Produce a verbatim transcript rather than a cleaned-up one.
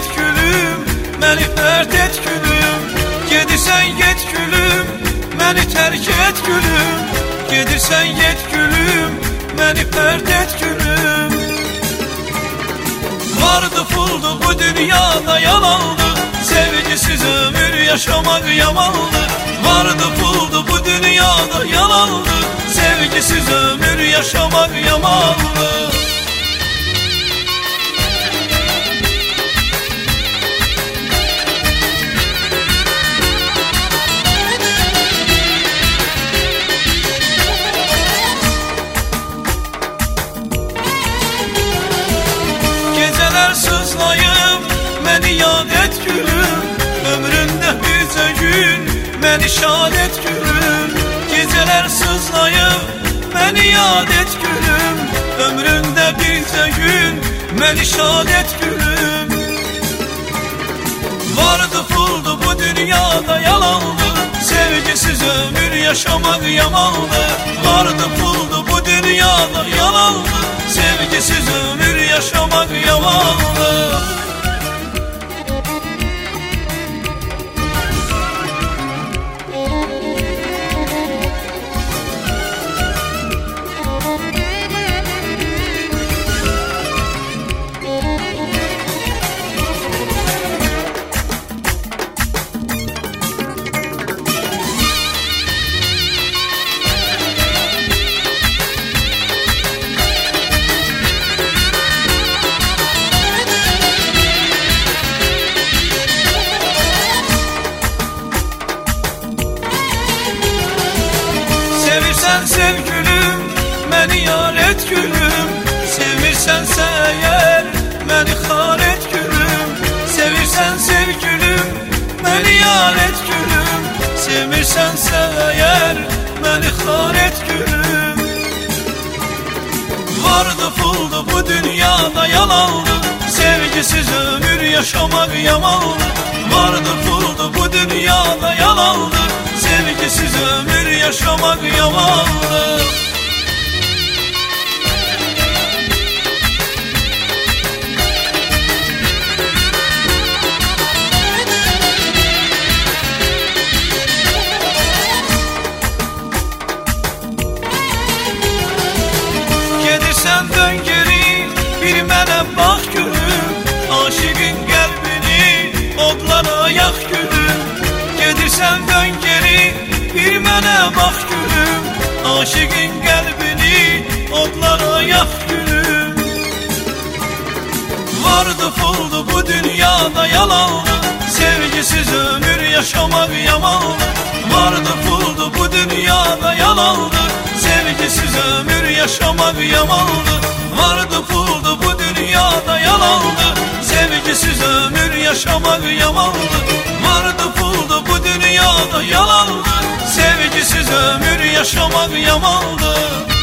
get gülüm, məni fərt et gülüm. Gedirsən get gülüm, məni tərk et gülüm. Gedirsən get gülüm, məni fərt et gülüm. Vardı puldu bu dünyada yalandı, sevgisiz ömür yaşamak yamandı. Vardı puldu bu dünyada yalandı, sevgisiz ömür yaşamak yamandı. Geceler sızlayıp məni yad et gülüm. Ömründe bircə gün məni şad et gülüm. Geceler sızlayıp məni yad et gülüm. Ömründe bircə gün məni şad et gülüm. Vardı puldu bu dünyada yalandı, sevgisiz ömür yaşamak yamandı. Vardı puldu bu dünyada yalandı, sevgisiz ömür yaşamak yamandı. Sevirsen sev gülüm, məni yar et gülüm. Sevirsənsə əgər, məni xar et gülüm. Sevirsən sev gülüm, məni yar et gülüm. Sevirsənsə əgər, məni xar et gülüm. Vardı puldu bu dünyada yalandı, sevgisiz ömür yaşamak yamandı. Vardı puldu bu dünyada yalandı, sevgisiz ömür yaşamak yamandı. Gedirsən dön geri, bir mənə bax gülüm. Aşığın qəlbini odlara yak gülüm. Gedirsən dön geri, bir mənə bax gülüm. Aşığın qəlbini odlara yak gülüm. Vardı puldu bu dünyada yalandı, sevgisiz ömür yaşamak yamandı. Vardı puldu bu dünyada yalandı, sevgisiz ömür yaşamak yamandı. Vardı puldu bu dünyada yalandı, sevgisiz ömür yaşamak yamandı. Vardı puldu bu dünyada yalandı, sevgisiz ömür yaşamak yamandı.